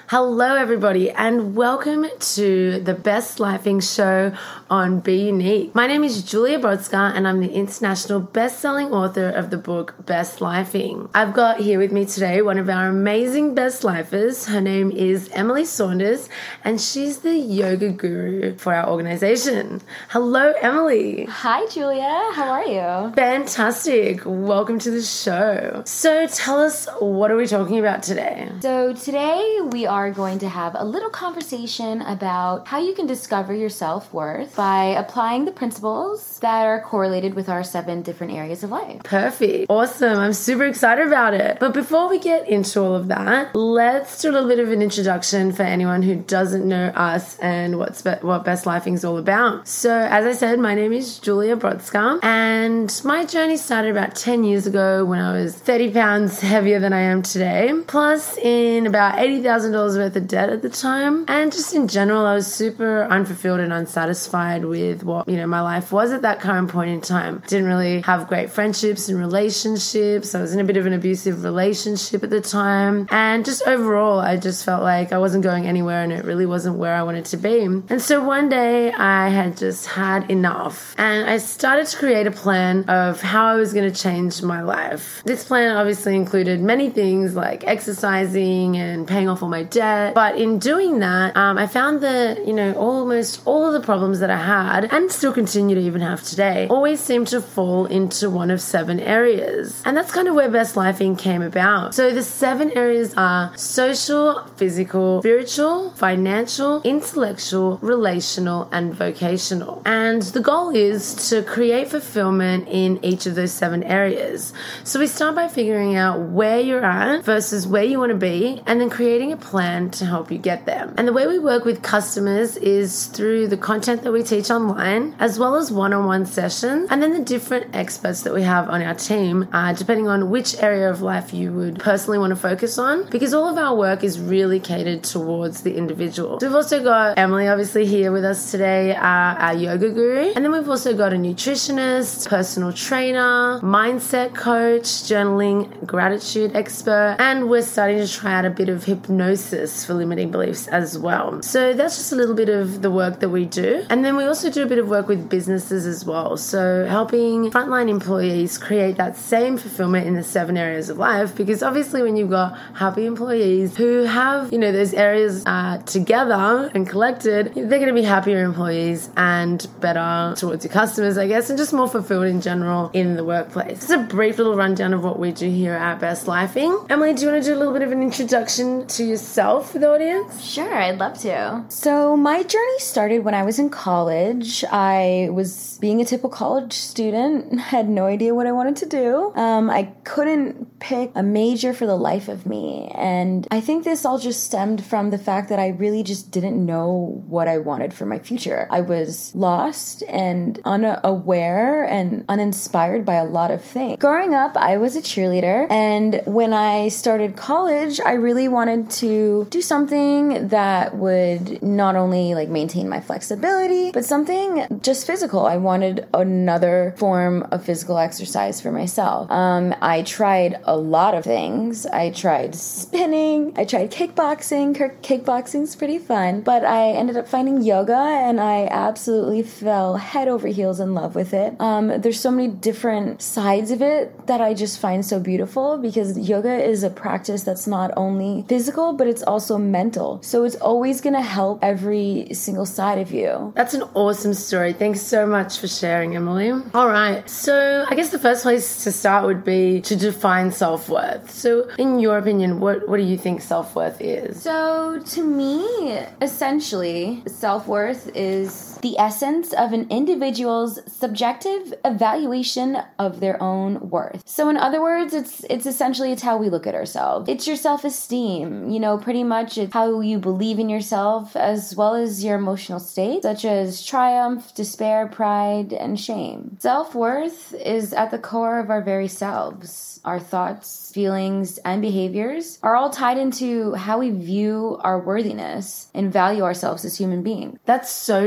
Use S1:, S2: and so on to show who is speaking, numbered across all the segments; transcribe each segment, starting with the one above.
S1: Hello, everybody, and welcome to the Best Lifing Show on Be Unique. My name is Julia Brodska, and I'm the international best-selling author of the book Best Lifing. I've got here with me today one of our amazing best lifers. Her name is Emily Saunders, and she's the yoga guru for our organization. Hello, Emily.
S2: Hi, Julia. How are you?
S1: Fantastic. Welcome to the show. So tell us, what are we talking about today?
S2: So today we are going to have a little conversation about how you can discover your self-worth by applying the principles that are correlated with our 7 different areas of life.
S1: Perfect. Awesome. I'm super excited about it. But before we get into all of that, let's do a little bit of an introduction for anyone who doesn't know us and what Best Lifing is all about. So as I said, my name is Julia Brodska, and my journey started about 10 years ago when I was 30 pounds heavier than I am today, plus in about $80,000 worth of debt at the time. And just in general, I was super unfulfilled and unsatisfied with what, my life was at that current point in time. Didn't really have great friendships and relationships. I was in a bit of an abusive relationship at the time. And just overall, I just felt like I wasn't going anywhere and it really wasn't where I wanted to be. And so one day I had just had enough. And I started to create a plan of how I was going to change my life. This plan obviously included many things like exercising and paying off all my debt. But in doing that, I found that, almost all of the problems that I had and still continue to even have today always seem to fall into one of 7 areas. And that's kind of where Best Lifing came about. So the 7 areas are social, physical, spiritual, financial, intellectual, relational, and vocational. And the goal is to create fulfillment in each of those 7 areas. So we start by figuring out where you're at versus where you want to be, and then creating a plan to help you get there. And the way we work with customers is through the content that we teach online, as well as one-on-one sessions, and then the different experts that we have on our team, depending on which area of life you would personally want to focus on, because all of our work is really catered towards the individual. So we've also got Emily obviously here with us today, our yoga guru, and then we've also got a nutritionist, personal trainer, mindset coach, journaling, gratitude expert, and we're starting to try out a bit of hypnosis for limiting beliefs as well. So that's just a little bit of the work that we do. And then we also do a bit of work with businesses as well. So helping frontline employees create that same fulfillment in the 7 areas of life, because obviously when you've got happy employees who have, those areas together and collected, they're going to be happier employees and better towards your customers, I guess, and just more fulfilled in general in the workplace. Just a brief little rundown of what we do here at Best Lifing. Emily, do you want to do a little bit of an introduction to yourself for the audience?
S2: Sure, I'd love to. So my journey started when I was in college. I was being a typical college student, had no idea what I wanted to do. I couldn't pick a major for the life of me. And I think this all just stemmed from the fact that I really just didn't know what I wanted for my future. I was lost and unaware and uninspired by a lot of things. Growing up, I was a cheerleader. And when I started college, I really wanted to do something that would not only maintain my flexibility, but something just physical. I wanted another form of physical exercise for myself. I tried a lot of things. I tried spinning. I tried kickboxing. Kickboxing's pretty fun, but I ended up finding yoga and I absolutely fell head over heels in love with it. There's so many different sides of it that I just find so beautiful, because yoga is a practice that's not only physical, but it's also mental. So it's always going to help every single side of you.
S1: That's an awesome story. Thanks so much for sharing, Emily. All right. So I guess the first place to start would be to define self-worth. So in your opinion, what do you think self-worth is?
S2: So to me, essentially, self-worth is the essence of an individual's subjective evaluation of their own worth. So in other words, it's essentially how we look at ourselves. It's your self-esteem, pretty much it's how you believe in yourself as well as your emotional state, such as triumph, despair, pride, and shame. Self-worth is at the core of our very selves. Our thoughts, feelings, and behaviors are all tied into how we view our worthiness and value ourselves as human beings.
S1: That's so true,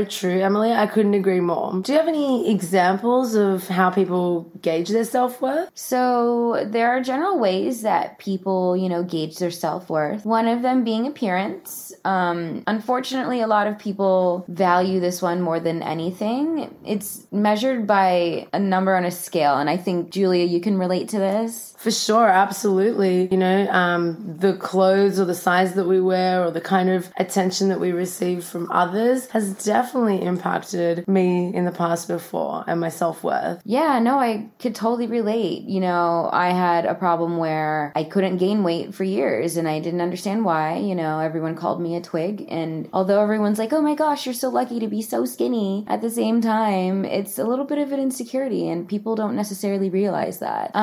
S1: Emily. I couldn't agree more. Do you have any examples of how people gauge their self-worth?
S2: So there are general ways that people, gauge their self-worth. One of them being appearance. Unfortunately, a lot of people value this one more than anything. It's measured by a number on a scale, and I think, Julia, you can relate to this.
S1: For sure, absolutely. The clothes or the size that we wear or the kind of attention that we receive from others has definitely impacted me in the past before and my self-worth.
S2: Yeah, no, I could totally relate. I had a problem where I couldn't gain weight for years and I didn't understand why. Everyone called me a twig. And although everyone's like, oh my gosh, you're so lucky to be so skinny, at the same time, it's a little bit of an insecurity and people don't necessarily realize that.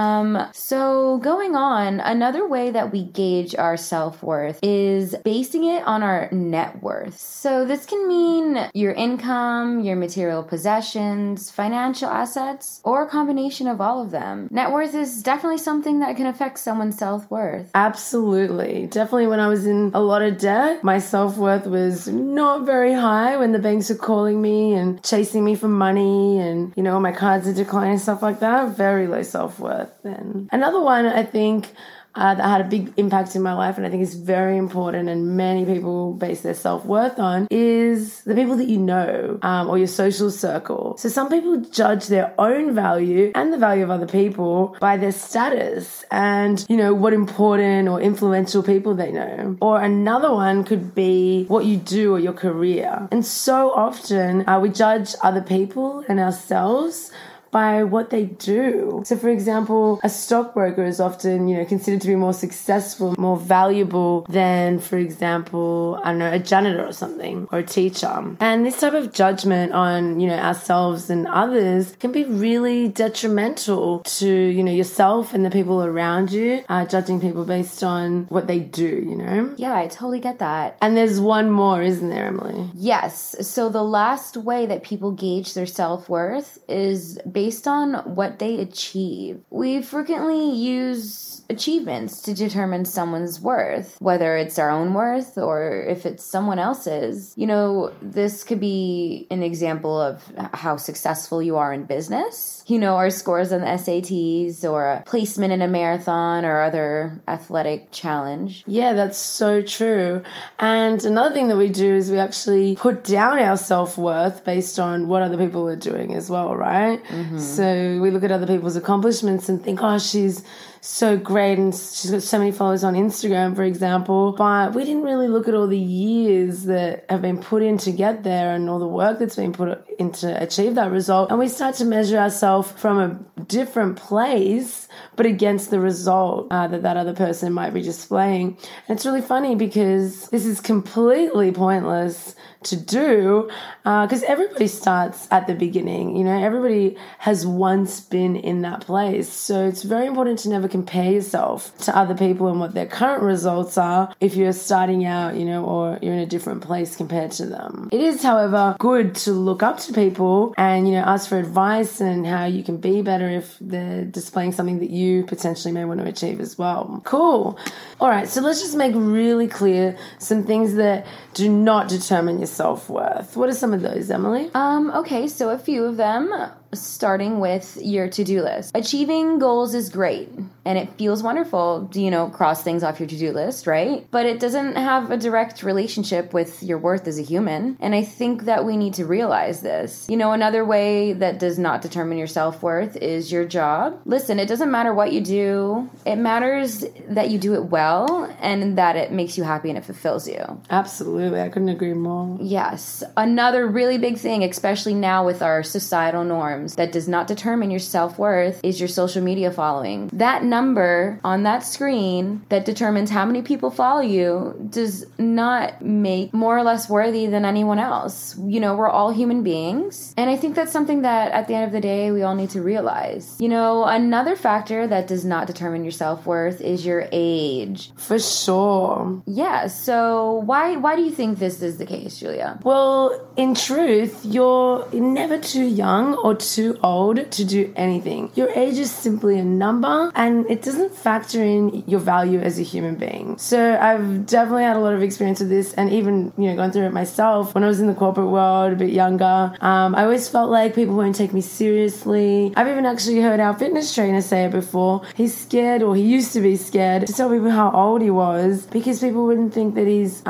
S2: So going on, another way that we gauge our self-worth is basing it on our net worth. So this can mean your income, your material possessions, financial assets, or a combination of all of them. Net worth is definitely something that can affect someone's self-worth.
S1: Absolutely. Definitely when I was in a lot of debt, my self-worth was not very high when the banks are calling me and chasing me for money and, all my cards are declining and stuff like that. Very low self-worth then. Another one I think that had a big impact in my life and I think is very important and many people base their self-worth on is the people that you know or your social circle. So some people judge their own value and the value of other people by their status and, what important or influential people they know. Or another one could be what you do or your career. And so often we judge other people and ourselves by what they do. So for example, a stockbroker is often, considered to be more successful, more valuable than, for example, a janitor or something, or a teacher. And this type of judgment on, ourselves and others can be really detrimental to, yourself and the people around you, judging people based on what they do,
S2: Yeah, I totally get that.
S1: And there's one more, isn't there, Emily?
S2: Yes. So the last way that people gauge their self-worth is based on what they achieve. We frequently use achievements to determine someone's worth, whether it's our own worth or if it's someone else's. This could be an example of how successful you are in business, our scores on the SATs or a placement in a marathon or other athletic challenge.
S1: Yeah, that's so true. And another thing that we do is we actually put down our self-worth based on what other people are doing as well, right? Mm-hmm. So we look at other people's accomplishments and think, oh, she's so great and she's got so many followers on Instagram, for example, but we didn't really look at all the years that have been put in to get there and all the work that's been put in to achieve that result. And we start to measure ourselves from a different place, but against the result that other person might be displaying. And it's really funny because this is completely pointless to do because everybody starts at the beginning. Everybody has once been in that place. So it's very important to never compare yourself to other people and what their current results are if you're starting out, or you're in a different place compared to them. It is, however, good to look up to people and, ask for advice and how you can be better if they're displaying something that you potentially may want to achieve as well. Cool. All right, so let's just make really clear some things that do not determine your self-worth. What are some of those, Emily?
S2: Okay, so a few of them, starting with your to-do list. Achieving goals is great and it feels wonderful to, cross things off your to-do list, right? But it doesn't have a direct relationship with your worth as a human. And I think that we need to realize this. Another way that does not determine your self-worth is your job. Listen, it doesn't matter what you do. It matters that you do it well and that it makes you happy and it fulfills you.
S1: Absolutely. I couldn't agree more.
S2: Yes. Another really big thing, especially now with our societal norms, that does not determine your self-worth is your social media following. That number on that screen that determines how many people follow you does not make more or less worthy than anyone else. We're all human beings. And I think that's something that at the end of the day, we all need to realize. Another factor that does not determine your self-worth is your age.
S1: For sure.
S2: Yeah. So why do you think this is the case, Julia?
S1: Well, in truth, you're never too young or too old to do anything. Your age is simply a number, and it doesn't factor in your value as a human being. So I've definitely had a lot of experience with this, and even, gone through it myself when I was in the corporate world, a bit younger. I always felt like people won't take me seriously. I've even actually heard our fitness trainer say it before. He's scared, or he used to be scared, to tell people how old he was because people wouldn't think that he's,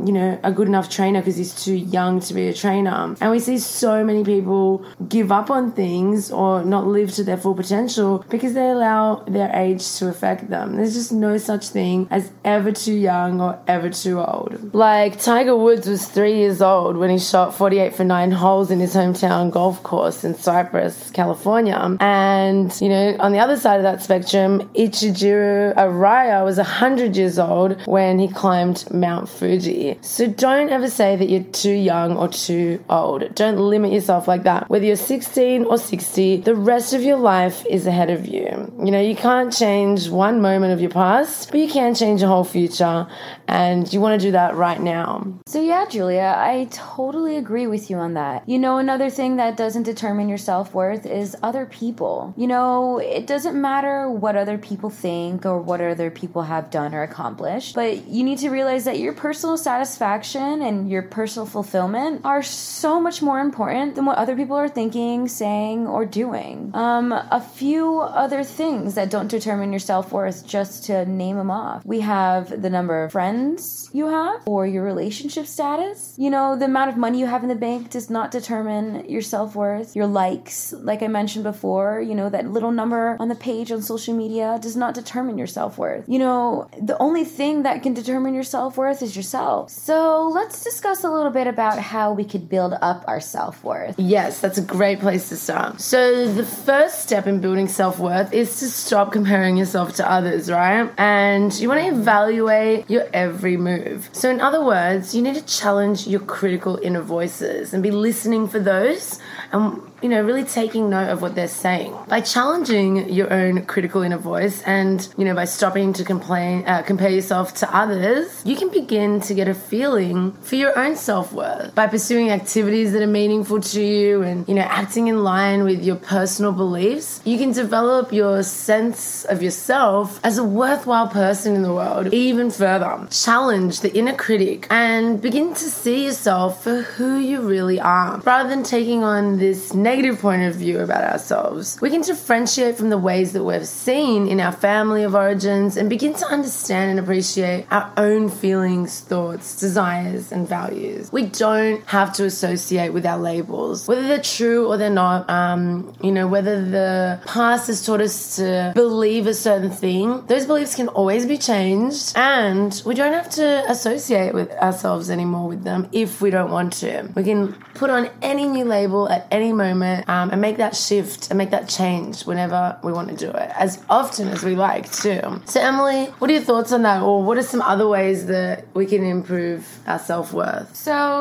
S1: a good enough trainer because he's too young to be a trainer. And we see so many people give up on things or not live to their full potential because they allow their age to affect them. There's just no such thing as ever too young or ever too old. Like Tiger Woods was 3 years old when he shot 48 for 9 holes in his hometown golf course in Cypress, California. And, on the other side of that spectrum, Ichijiro Araya was 100 years old when he climbed Mount Fuji. So don't ever say that you're too young or too old. Don't limit yourself like that. Whether you're 16 or 60, the rest of your life is ahead of you. You can't change one moment of your past, but you can change your whole future, and you want to do that right now.
S2: So yeah, Julia, I totally agree with you on that. Another thing that doesn't determine your self-worth is other people. It doesn't matter what other people think or what other people have done or accomplished, but you need to realize that your personal satisfaction and your personal fulfillment are so much more important than what other people are thinking, saying, or doing. A few other things that don't determine your self-worth, just to name them off. We have the number of friends you have or your relationship status. The amount of money you have in the bank does not determine your self-worth. Your likes, like I mentioned before, that little number on the page on social media does not determine your self-worth. The only thing that can determine your self-worth is yourself. So let's discuss a little bit about how we could build up our self-worth.
S1: Yes, that's a great place to start. So the first step in building self-worth is to stop comparing yourself to others, right? And you want to evaluate your every move. So in other words, you need to challenge your critical inner voices and be listening for those and really taking note of what they're saying. By challenging your own critical inner voice and, by stopping to compare yourself to others, you can begin to get a feeling for your own self-worth. By pursuing activities that are meaningful to you and, acting in line with your personal beliefs, you can develop your sense of yourself as a worthwhile person in the world even further. Challenge the inner critic and begin to see yourself for who you really are, rather than taking on this negative point of view about ourselves. We can differentiate from the ways that we're seen in our family of origins and begin to understand and appreciate our own feelings, thoughts, desires, and values. We don't have to associate with our labels, whether they're true or they're not. Whether the past has taught us to believe a certain thing, those beliefs can always be changed, and we don't have to associate with ourselves anymore with them if we don't want to. We can put on any new label at any moment and make that shift and make that change whenever we want to do it, as often as we like too. So Emily, what are your thoughts on that, or what are some other ways that we can improve our self-worth?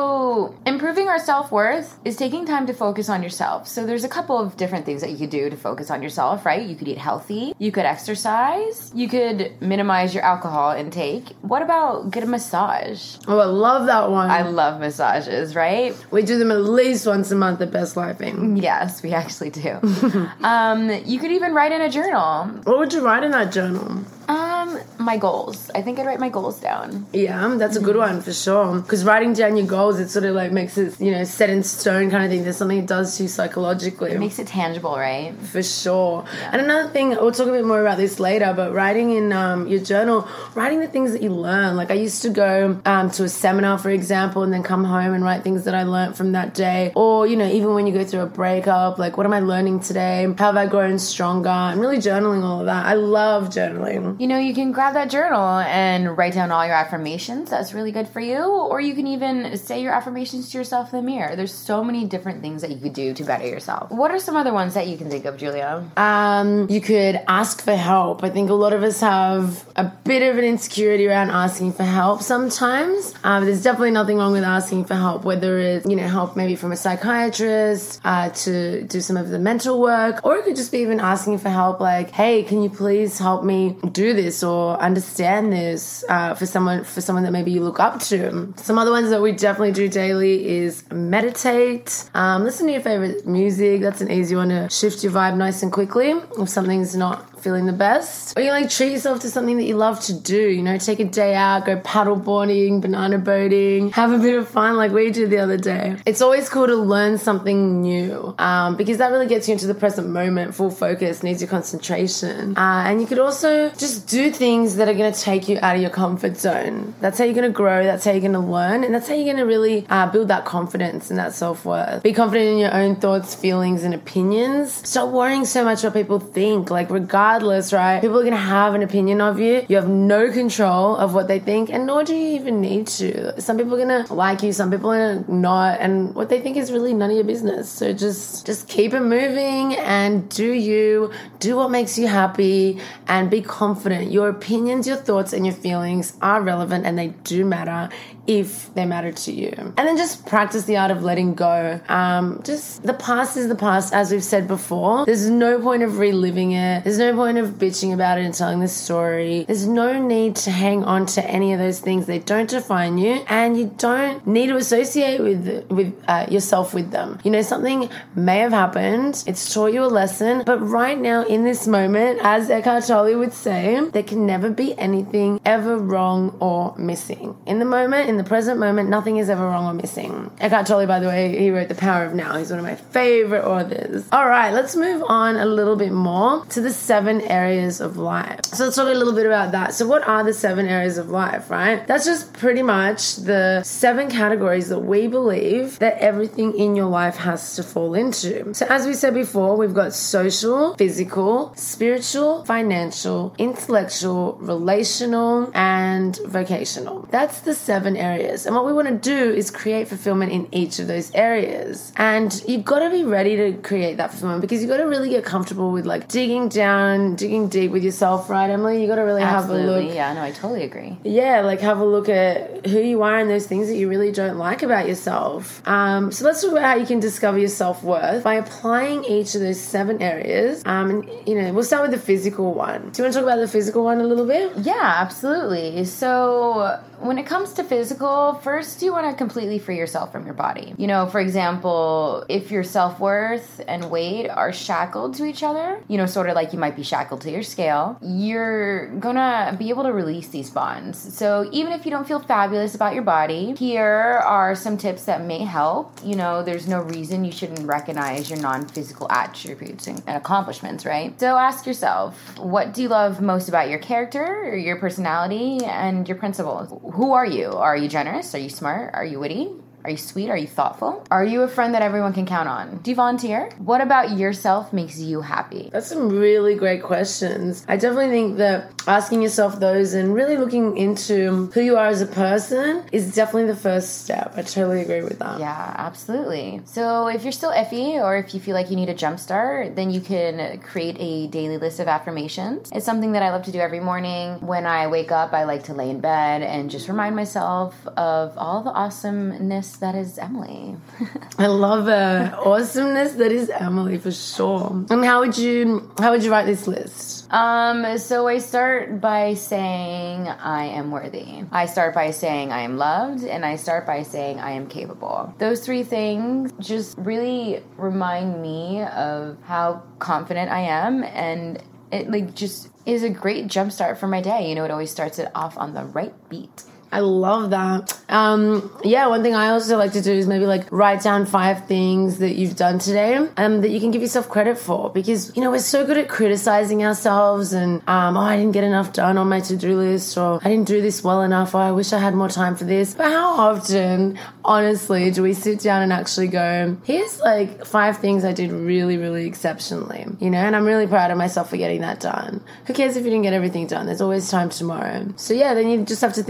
S3: So improving our self-worth is taking time to focus on yourself. So there's a couple of different things that you could do to focus on yourself, right? You could eat healthy, you could exercise, you could minimize your alcohol intake. What about get a massage?
S1: Oh, I love that one.
S3: I love massages, right?
S1: We do them at least once a month at Best Lifing.
S3: Yes, we actually do. You could even write in a journal.
S1: What would you write in that journal?
S3: My goals. I think I'd write my goals down.
S1: Yeah, that's a good one for sure. Because writing down your goals, it sort of like makes it, set in stone kind of thing. There's something it does to you psychologically.
S3: It makes it tangible, right?
S1: For sure. Yeah. And another thing, we'll talk a bit more about this later, but writing in your journal, writing the things that you learn. Like I used to go to a seminar, for example, and then come home and write things that I learned from that day. Or, even when you go through a breakup, like what am I learning today? How have I grown stronger? I'm really journaling all of that. I love journaling.
S3: You can grab that journal and write down all your affirmations. That's really good for you. Or you can even say your affirmations to yourself in the mirror. There's so many different things that you could do to better yourself. What are some other ones that you can think of, Julia?
S1: You could ask for help. I think a lot of us have a bit of an insecurity around asking for help sometimes. There's definitely nothing wrong with asking for help, whether it's, help maybe from a psychiatrist to do some of the mental work, or it could just be even asking for help like, hey, can you please help me do this? Or or understand this for someone that maybe you look up to. Some other ones that we definitely do daily is meditate, listen to your favorite music. That's an easy one to shift your vibe nice and quickly if something's not feeling the best. Or you like treat yourself to something that you love to do, you know, take a day out, go paddle boarding, banana boating, have a bit of fun like we did the other day. It's always cool to learn something new because that really gets you into the present moment. Full focus needs your concentration. And you could also just do things that are going to take you out of your comfort zone. That's how you're going to grow, that's how you're going to learn, and that's how you're going to really build that confidence and that self-worth. Be confident in your own thoughts, feelings, and opinions. Stop worrying so much what people think. Like, regardless, right? People are going to have an opinion of you. You have no control of what they think, and nor do you even need to. Some people are going to like you, some people are not, and what they think is really none of your business. So just keep it moving and do you. Do what makes you happy and be confident. Your opinions, your thoughts, and your feelings are relevant, and they do matter if they matter to you. And then just practice the art of letting go. Just the past is the past, as we've said before. There's no point of reliving it. There's no point of bitching about it and telling the story. There's no need to hang on to any of those things. They don't define you, and you don't need to associate with yourself with them. You know, something may have happened. It's taught you a lesson, but right now in this moment, as Eckhart Tolle would say, there can never be anything ever wrong or missing. In the moment, in the present moment, nothing is ever wrong or missing. Eckhart Tolle, by the way, he wrote The Power of Now. He's one of my favorite authors. All right, let's move on a little bit more to the 7 areas of life. So let's talk a little bit about that. So what are the 7 areas of life, right? That's just pretty much the 7 categories that we believe that everything in your life has to fall into. So as we said before, we've got social, physical, spiritual, financial, intellectual, relational, and vocational. That's the 7 areas. And what we want to do is create fulfillment in each of those areas. And you've got to be ready to create that fulfillment because you've got to really get comfortable with like digging deep with yourself, right, Emily? You got to really have a look.
S3: Yeah, no, I totally agree.
S1: Yeah, like have a look at who you are and those things that you really don't like about yourself. So let's talk about how you can discover your self-worth by applying each of those 7 areas. And, you know, we'll start with the physical one. Do you want to talk about the physical one a little bit?
S3: Yeah, absolutely. So when it comes to physical, first you want to completely free yourself from your body. You know, for example, if your self-worth and weight are shackled to each other, you know, sort of like you might be shackled to your scale, you're gonna be able to release these bonds. So even if you don't feel fabulous about your body, here are some tips that may help. You know, there's no reason you shouldn't recognize your non-physical attributes and accomplishments, right? So ask yourself, what do you love most about your character, or your personality, and your principles? Who are you? Are you generous? Are you smart? Are you witty? Are you sweet? Are you thoughtful? Are you a friend that everyone can count on? Do you volunteer? What about yourself makes you happy?
S1: That's some really great questions. I definitely think that asking yourself those and really looking into who you are as a person is definitely the first step. I totally agree with that.
S3: Yeah, absolutely. So if you're still iffy or if you feel like you need a jump start, then you can create a daily list of affirmations. It's something that I love to do every morning. When I wake up, I like to lay in bed and just remind myself of all the awesomeness that is Emily.
S1: I love her. Awesomeness that is Emily, for sure. And how would you write this list?
S3: So I start by saying I am worthy. I start by saying I am loved, and I start by saying I am capable. Those 3 things just really remind me of how confident I am, and it like just is a great jumpstart for my day. You know, it always starts it off on the right beat.
S1: I love that. Yeah, one thing I also like to do is maybe like write down 5 things that you've done today that you can give yourself credit for, because, you know, we're so good at criticizing ourselves and, I didn't get enough done on my to-do list, or I didn't do this well enough, or I wish I had more time for this. But how often, honestly, do we sit down and actually go, here's like 5 things I did really, really exceptionally, you know, and I'm really proud of myself for getting that done. Who cares if you didn't get everything done? There's always time tomorrow. So yeah, then you just have to think about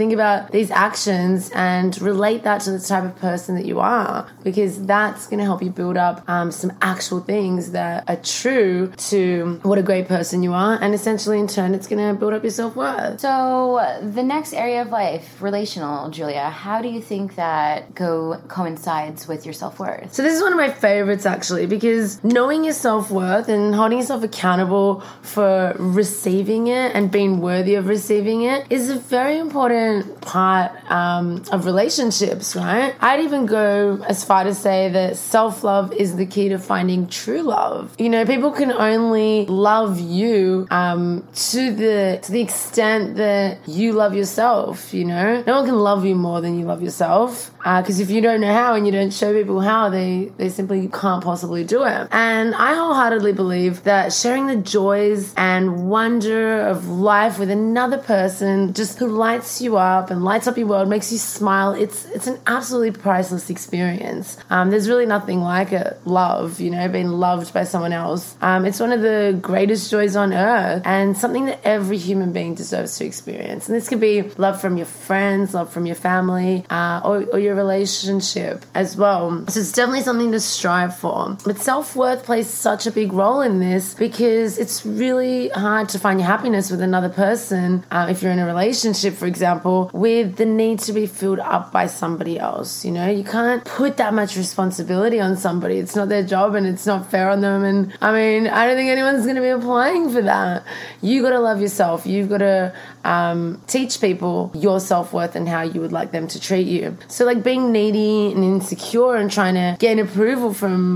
S1: these actions and relate that to the type of person that you are, because that's going to help you build up some actual things that are true to what a great person you are, and essentially in turn it's going to build up your self-worth.
S3: So the next area of life, relational, Julia, how do you think that coincides with your self-worth?
S1: So this is one of my favorites actually, because knowing your self-worth and holding yourself accountable for receiving it and being worthy of receiving it is a very important part of relationships, right? I'd even go as far to say that self-love is the key to finding true love. You know, people can only love you to the extent that you love yourself, you know? No one can love you more than you love yourself, because if you don't know how and you don't show people how, they simply can't possibly do it. And I wholeheartedly believe that sharing the joys and wonder of life with another person just who lights you up and lights up your world, makes you smile, it's an absolutely priceless experience. There's really nothing like it, love, you know, being loved by someone else. It's one of the greatest joys on earth and something that every human being deserves to experience. And this could be love from your friends, love from your family, or your relationship as well. So it's definitely something to strive for. But self-worth plays such a big role in this, because it's really hard to find your happiness with another person, if you're in a relationship, for example, with the need to be filled up by somebody else. You know, you can't put that much responsibility on somebody. It's not their job and it's not fair on them. And I mean, I don't think anyone's going to be applying for that. You got to love yourself. You've got to teach people your self-worth and how you would like them to treat you. So like being needy and insecure and trying to gain approval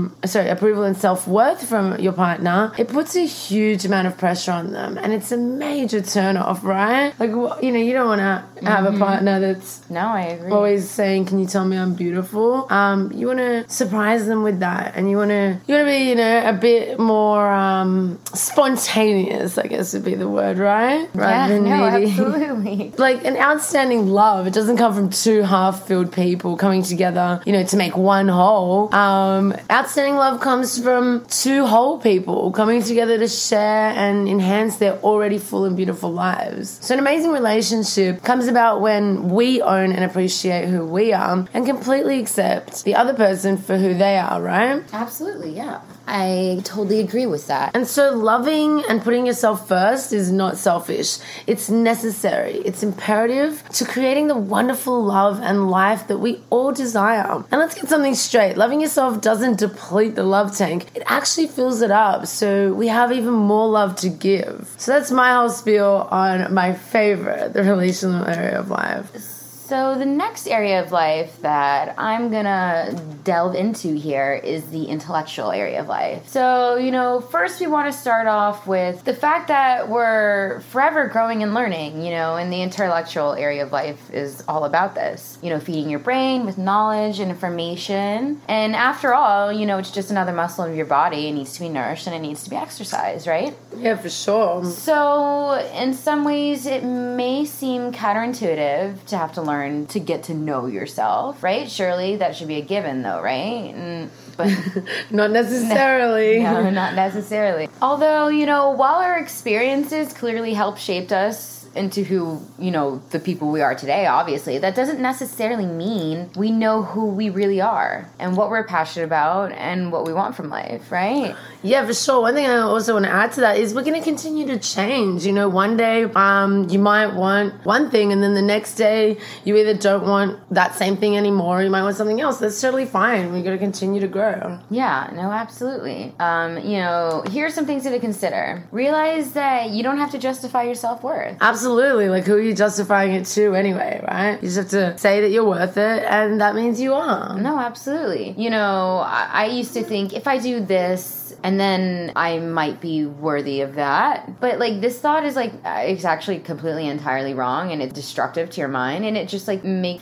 S1: and self-worth from your partner, it puts a huge amount of pressure on them, and it's a major turn off, right? Like, you know, you don't want to have a partner that's
S3: I agree,
S1: always saying, can you tell me I'm beautiful? You want to surprise them with that, and you want to be, you know, a bit more spontaneous, I guess would be the word, right? Rather than needy.
S3: Absolutely.
S1: Like an outstanding love, it doesn't come from two half-filled people coming together, you know, to make one whole. Outstanding love comes from two whole people coming together to share and enhance their already full and beautiful lives. So an amazing relationship comes about when we own and appreciate who we are and completely accept the other person for who they are, right?
S3: Absolutely, yeah. I totally agree with that.
S1: And so loving and putting yourself first is not selfish. It's necessary. It's imperative to creating the wonderful love and life that we all desire. And let's get something straight. Loving yourself doesn't deplete the love tank. It actually fills it up, so we have even more love to give. So that's my whole spiel on my favorite, the relational area of life.
S3: So the next area of life that I'm gonna delve into here is the intellectual area of life. So, you know, first we want to start off with the fact that we're forever growing and learning, you know, and the intellectual area of life is all about this. You know, feeding your brain with knowledge and information. And after all, you know, it's just another muscle of your body. It needs to be nourished and it needs to be exercised, right?
S1: Yeah, for sure.
S3: So in some ways it may seem counterintuitive to have to learn to get to know yourself, right? Surely that should be a given though, right? But
S1: not necessarily.
S3: No, not necessarily. Although, you know, while our experiences clearly help shape us into who, you know, the people we are today, obviously, that doesn't necessarily mean we know who we really are and what we're passionate about and what we want from life, right?
S1: Yeah, for sure. One thing I also want to add to that is we're going to continue to change. You know, one day you might want one thing and then the next day you either don't want that same thing anymore or you might want something else. That's totally fine. We're going to continue to grow.
S3: Yeah, no, absolutely. You know, here's some things to consider. Realize that you don't have to justify your self-worth.
S1: Absolutely. Like, who are you justifying it to anyway, right? You just have to say that you're worth it, and that means you are.
S3: No, absolutely. You know, I used to think if I do this, and then I might be worthy of that. But, like, this thought is, like, it's actually completely entirely wrong, and it's destructive to your mind, and it just, like, make false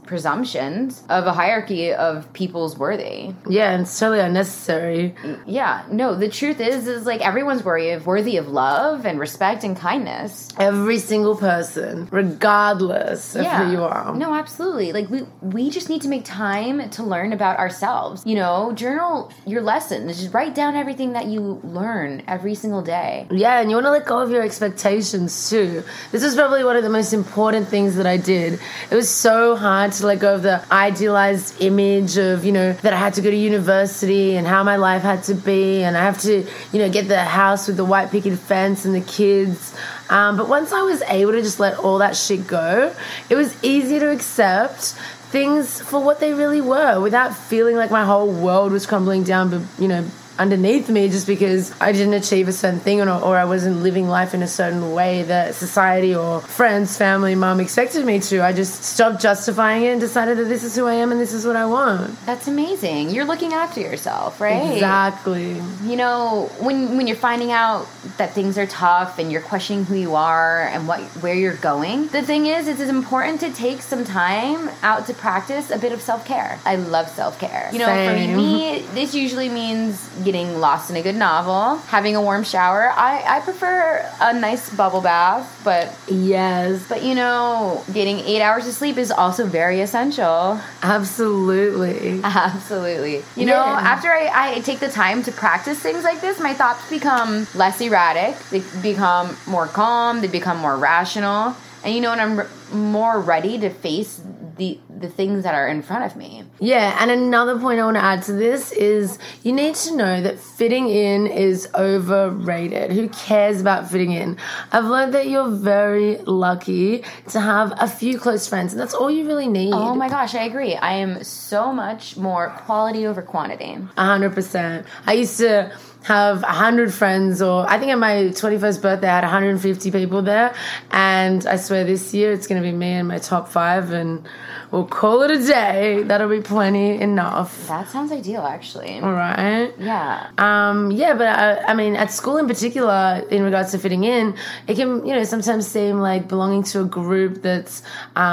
S3: presumptions of a hierarchy of people's worthy.
S1: Yeah, and it's totally unnecessary.
S3: Yeah, no, the truth is like everyone's worthy of love and respect and kindness.
S1: Every single person, regardless of who you are.
S3: No, absolutely. Like we just need to make time to learn about ourselves. You know, journal your lessons. Just write down everything that you learn every single day.
S1: Yeah, and you want to let go of your expectations too. This was probably one of the most important things that I did. It was so hard to let go of the idealized image of, you know, that I had to go to university and how my life had to be, and I have to, you know, get the house with the white picket fence and the kids. But once I was able to just let all that shit go, it was easier to accept things for what they really were without feeling like my whole world was crumbling down, but, you know, underneath me just because I didn't achieve a certain thing or I wasn't living life in a certain way that society or friends, family, mom expected me to. I just stopped justifying it and decided that this is who I am and this is what I want.
S3: That's amazing. You're looking after yourself, right?
S1: Exactly.
S3: You know, when you're finding out that things are tough and you're questioning who you are and where you're going, the thing is, it's important to take some time out to practice a bit of self-care. I love self-care. You know,
S1: Same.
S3: for me, this usually means getting lost in a good novel, having a warm shower. I prefer a nice bubble bath, but
S1: yes.
S3: But you know, getting 8 hours of sleep is also very essential.
S1: Absolutely.
S3: Absolutely. You know, after I take the time to practice things like this, my thoughts become less erratic. They become more calm. They become more rational. And you know, and I'm more ready to face the things that are in front of me.
S1: Yeah, and another point I want to add to this is you need to know that fitting in is overrated. Who cares about fitting in? I've learned that you're very lucky to have a few close friends, and that's all you really need.
S3: Oh my gosh, I agree. I am so much more quality over quantity.
S1: 100%. I used to have 100 friends, or I think at my 21st birthday I had 150 people there, and I swear this year it's going to be me and my top 5, and we'll call it a day. That'll be plenty enough.
S3: That sounds ideal, actually.
S1: All right.
S3: Yeah.
S1: Yeah, but I mean, at school in particular, in regards to fitting in, it can, you know, sometimes seem like belonging to a group that's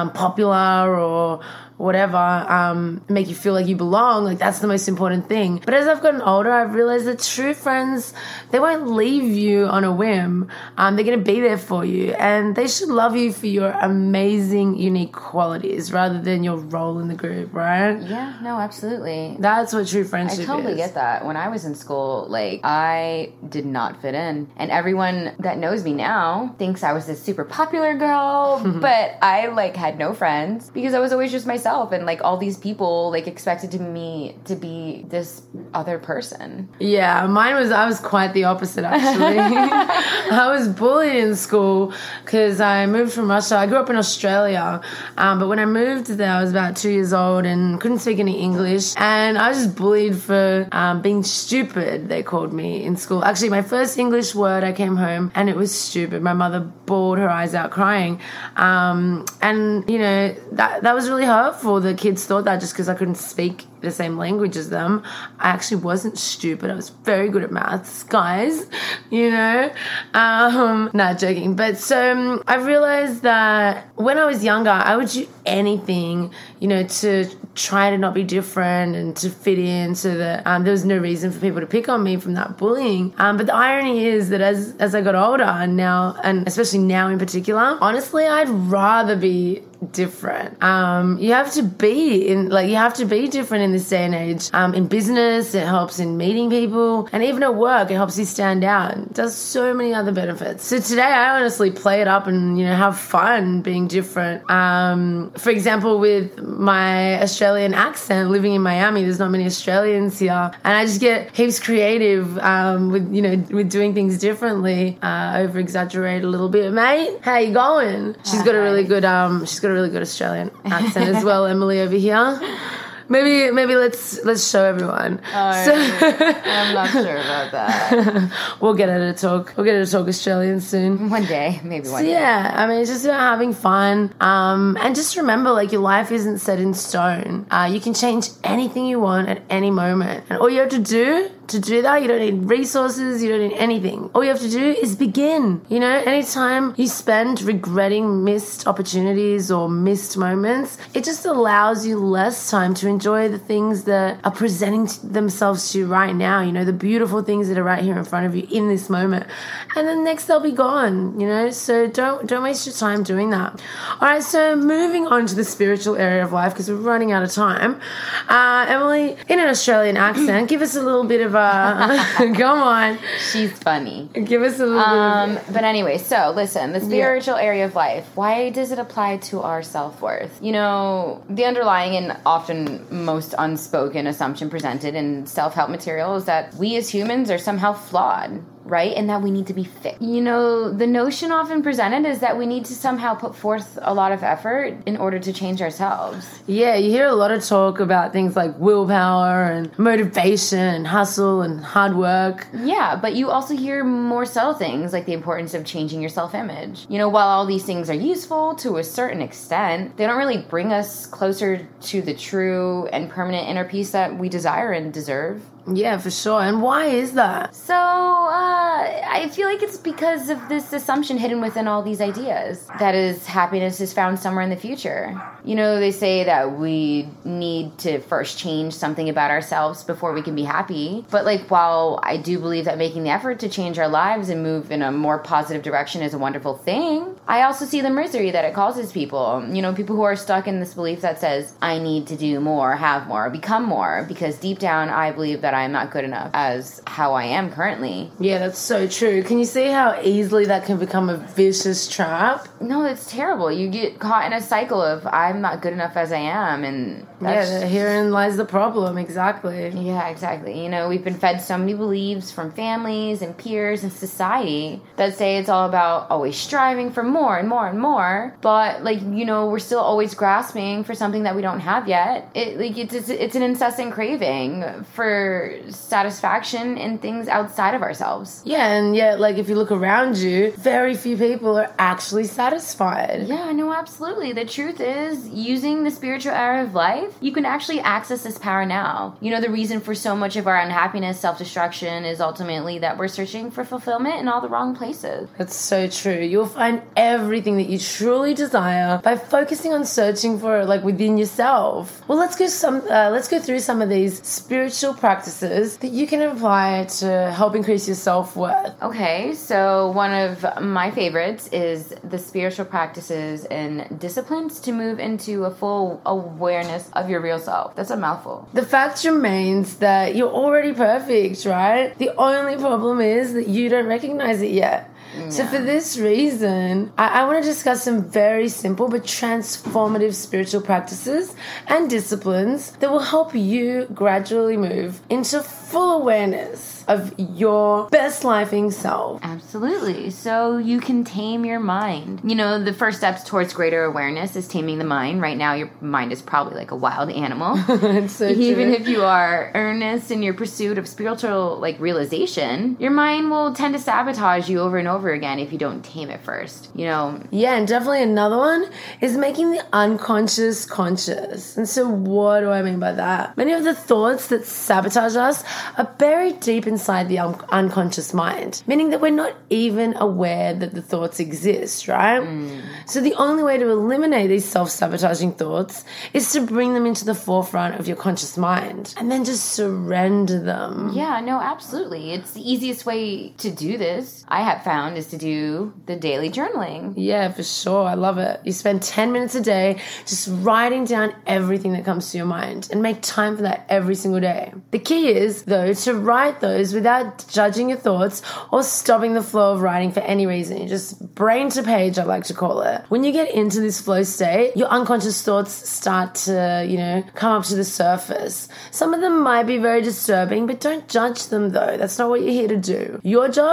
S1: popular or whatever, make you feel like you belong. Like, that's the most important thing. But as I've gotten older, I've realized that true friends, they won't leave you on a whim. They're going to be there for you, and they should love you for your amazing, unique qualities rather than your role in the group, right?
S3: Yeah, no, absolutely.
S1: That's what true friendship is.
S3: I totally get that. When I was in school, like, I did not fit in. And everyone that knows me now thinks I was this super popular girl, but I, like, had no friends because I was always just myself. And like all these people like expected me to be this other person.
S1: Yeah, I was quite the opposite actually. I was bullied in school because I moved from Russia. I grew up in Australia, but when I moved there I was about 2 years old and couldn't speak any English, and I was just bullied for being stupid, they called me in school. Actually, my first English word, I came home and it was stupid. My mother bawled her eyes out crying, and you know, that was really hurtful. The kids thought that just because I couldn't speak the same language as them. I actually wasn't stupid. I was very good at maths, guys, you know. Not joking. But so I realized that when I was younger, I would do anything, you know, to try to not be different and to fit in, so that there was no reason for people to pick on me from that bullying. But the irony is that as I got older and now, and especially now in particular, honestly, I'd rather be different. You have to be different in this day and age. In business, it helps in meeting people, and even at work, it helps you stand out. It does so many other benefits. So today, I honestly play it up and, you know, have fun being different. For example, with my Australian accent, living in Miami, there's not many Australians here, and I just get heaps creative with doing things differently. Over exaggerate a little bit, mate. How you going? She's got a really good Australian accent as well, Emily over here. Maybe let's show everyone.
S3: I'm not sure about that.
S1: We'll get her to talk. We'll get her to talk Australian soon.
S3: One day, maybe one day.
S1: Yeah, I mean, it's just about having fun. And just remember, like, your life isn't set in stone. You can change anything you want at any moment, and all you have to do, to do that. You don't need resources. You don't need anything. All you have to do is begin. You know, anytime you spend regretting missed opportunities or missed moments, it just allows you less time to enjoy the things that are presenting themselves to you right now. You know, the beautiful things that are right here in front of you in this moment. And then next they'll be gone, you know, so don't waste your time doing that. All right, so moving on to the spiritual area of life, because we're running out of time. Emily, in an Australian accent, give us a little bit of a... Come on.
S3: She's funny.
S1: Give us a little bit of...
S3: But anyway, so listen, the spiritual area of life, why does it apply to our self-worth? You know, the underlying and often most unspoken assumption presented in self-help material is that we as humans are somehow flawed, right? And that we need to be fixed. You know, the notion often presented is that we need to somehow put forth a lot of effort in order to change ourselves.
S1: Yeah, you hear a lot of talk about things like willpower and motivation and hustle and hard work.
S3: Yeah, but you also hear more subtle things like the importance of changing your self-image. You know, while all these things are useful to a certain extent, they don't really bring us closer to the true and permanent inner peace that we desire and deserve.
S1: Yeah, for sure. And why is that?
S3: So, I feel like it's because of this assumption hidden within all these ideas. That is, happiness is found somewhere in the future. You know, they say that we need to first change something about ourselves before we can be happy. But, like, while I do believe that making the effort to change our lives and move in a more positive direction is a wonderful thing, I also see the misery that it causes people. You know, people who are stuck in this belief that says, I need to do more, have more, become more, because deep down I believe that I'm not good enough as how I am currently.
S1: Yeah, that's so true. Can you see how easily that can become a vicious trap?
S3: No, it's terrible. You get caught in a cycle of I'm not good enough as I am, and
S1: yeah, herein lies the problem. Exactly.
S3: Yeah, exactly. You know, we've been fed so many beliefs from families and peers and society that say it's all about always striving for more and more and more, but like, you know, we're still always grasping for something that we don't have yet. It's an incessant craving for satisfaction in things outside of ourselves.
S1: Yeah, and yet, like, if you look around you, very few people are actually satisfied.
S3: Yeah, no, absolutely. The truth is, using the spiritual area of life, you can actually access this power now. You know, the reason for so much of our unhappiness, self-destruction, is ultimately that we're searching for fulfillment in all the wrong places.
S1: That's so true. You'll find everything that you truly desire by focusing on searching for it, like, within yourself. Well, let's go through some of these spiritual practices that you can apply to help increase your self-worth.
S3: Okay, so one of my favorites is the spiritual practices and disciplines to move into a full awareness of your real self. That's a mouthful.
S1: The fact remains that you're already perfect, right? The only problem is that you don't recognize it yet. Yeah. So for this reason, I want to discuss some very simple but transformative spiritual practices and disciplines that will help you gradually move into full awareness of your best lifing self.
S3: Absolutely. So you can tame your mind. You know, the first steps towards greater awareness is taming the mind. Right now, your mind is probably like a wild animal.
S1: It's so
S3: Even
S1: true.
S3: if you are earnest in your pursuit of spiritual, like, realization, your mind will tend to sabotage you over and over again if you don't tame it first. You know?
S1: Yeah, and definitely another one is making the unconscious conscious. And so what do I mean by that? Many of the thoughts that sabotage us are buried deep inside the unconscious mind, meaning that we're not even aware that the thoughts exist, right? So the only way to eliminate these self-sabotaging thoughts is to bring them into the forefront of your conscious mind and then just surrender them.
S3: Yeah, no, absolutely. It's the easiest way to do this, I have found, is to do the daily journaling.
S1: Yeah, for sure. I love it. You spend 10 minutes a day just writing down everything that comes to your mind and make time for that every single day. The key is, though, to write those without judging your thoughts or stopping the flow of writing for any reason. You just brain to page, I like to call it. When you get into this flow state, your unconscious thoughts start to, you know, come up to the surface. Some of them might be very disturbing, but don't judge them, though. That's not what you're here to do. Your job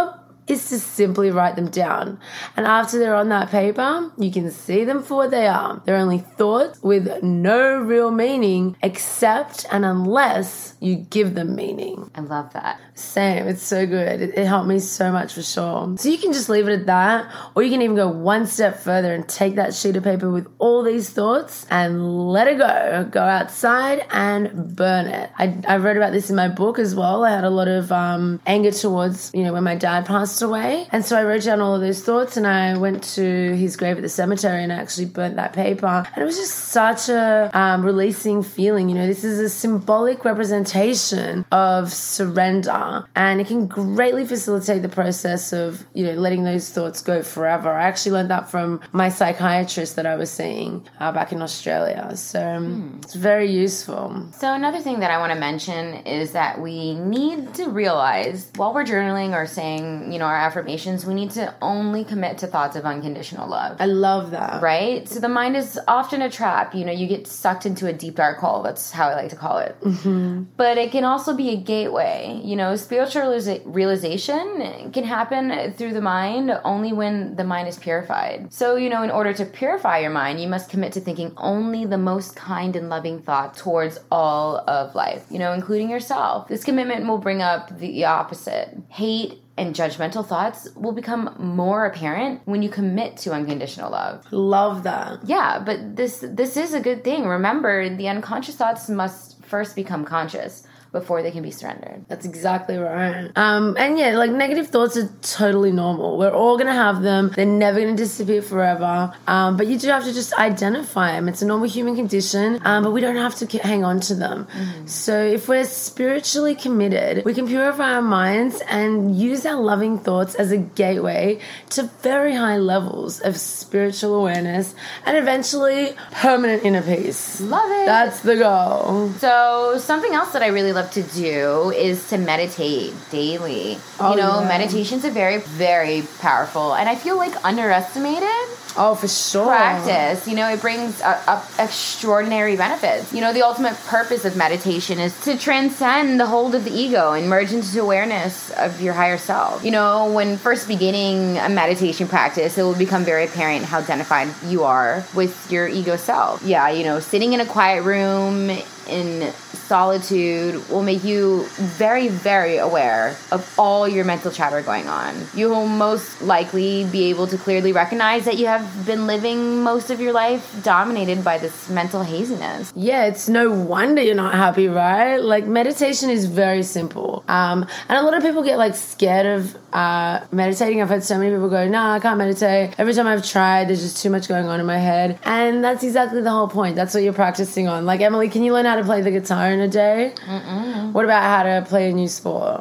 S1: is to simply write them down. And after they're on that paper, you can see them for what they are. They're only thoughts with no real meaning except and unless you give them meaning.
S3: I love that.
S1: Same. It's so good. It helped me so much for sure. So you can just leave it at that, or you can even go one step further and take that sheet of paper with all these thoughts and let it go. Go outside and burn it. I wrote about this in my book as well. I had a lot of anger towards, when my dad passed away. And so I wrote down all of those thoughts and I went to his grave at the cemetery and I actually burnt that paper. And it was just such a releasing feeling. This is a symbolic representation of surrender. And it can greatly facilitate the process of, letting those thoughts go forever. I actually learned that from my psychiatrist that I was seeing back in Australia. So it's very useful.
S3: So another thing that I want to mention is that we need to realize while we're journaling or saying, our affirmations, we need to only commit to thoughts of unconditional love.
S1: I love that.
S3: Right? So the mind is often a trap. You get sucked into a deep dark hole. That's how I like to call it. Mm-hmm. But it can also be a gateway. Spiritual realization can happen through the mind only when the mind is purified. So, in order to purify your mind, you must commit to thinking only the most kind and loving thought towards all of life, including yourself. This commitment will bring up the opposite. Hate and judgmental thoughts will become more apparent when you commit to unconditional love.
S1: Love that.
S3: Yeah, but this is a good thing. Remember, the unconscious thoughts must first become conscious before they can be surrendered.
S1: That's exactly right. And yeah, negative thoughts are totally normal. We're all going to have them. They're never going to disappear forever. But you do have to just identify them. It's a normal human condition, but we don't have to hang on to them. Mm-hmm. So if we're spiritually committed, we can purify our minds and use our loving thoughts as a gateway to very high levels of spiritual awareness and eventually permanent inner peace.
S3: Love it.
S1: That's the goal.
S3: So something else that I really love to do is to meditate daily. Meditation's a very, very powerful and I feel underestimated.
S1: Oh, for sure.
S3: Practice. It brings up extraordinary benefits. The ultimate purpose of meditation is to transcend the hold of the ego and merge into awareness of your higher self. When first beginning a meditation practice, it will become very apparent how identified you are with your ego self. Yeah, sitting in a quiet room in solitude will make you very, very aware of all your mental chatter going on. You will most likely be able to clearly recognize that you have been living most of your life dominated by this mental haziness.
S1: Yeah, it's no wonder you're not happy, right? Meditation is very simple. And a lot of people get scared of meditating. I've heard so many people go, I can't meditate. Every time I've tried, there's just too much going on in my head. And that's exactly the whole point. That's what you're practicing on. Emily, can you learn how to play the guitar in a day? Mm-mm. What about how to play a new sport?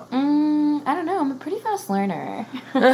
S3: I don't know. I'm a pretty fast learner.